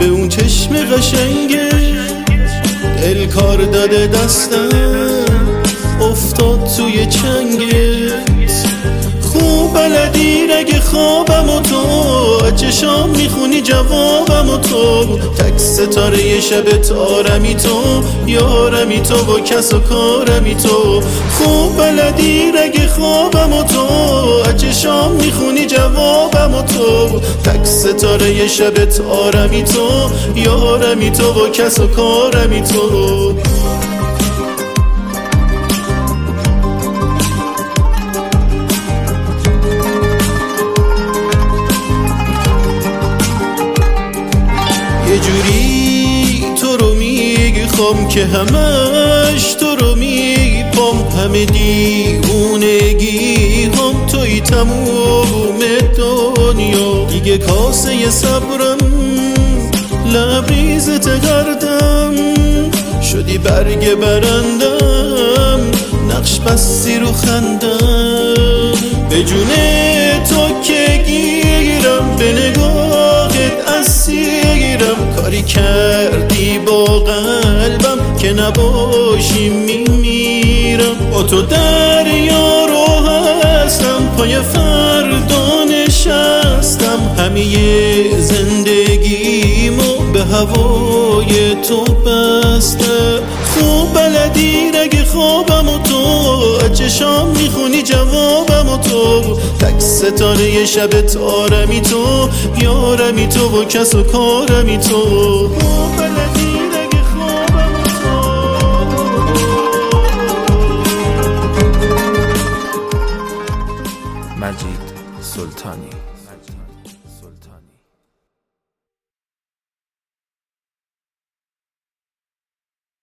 به اون چشم قشنگه دل کار داده دستم افتاد توی چنگت خوب بلدی رگ خوابم و تو چشام میخونی جوابم و تو تک ستاره شب تارمی تو یارمی تو با کس و کارمی تو خوب بلدی رگ خوابم و تو چشام میخونی جوابم و تو تک ستاره شب تارمی تو یارمی تو با کس و کارمی تو یه جوری تو رو میخوام که همش تو رو میپام همه دیوونگی هم توی تموم دنیا دیگه کاسه صبرم لبریزت گردم شدی برگ برندم نقش بستی رو خندم به جون تو که گیرم به نگاهت اسیرم کاری کردی با قلبم که نباشی میمیرم با تو دریا رو هستم پای فردا نشستم همه زندگیمو به هوای تو بسته خوب بلدی رگ خوابم و تو چشام میخونی جوابم و تو تک ستاره شب تارمی تو یارمی تو و کس و کارمی تو خوب بلدی رگ خوابم و تو مجید سلطانی.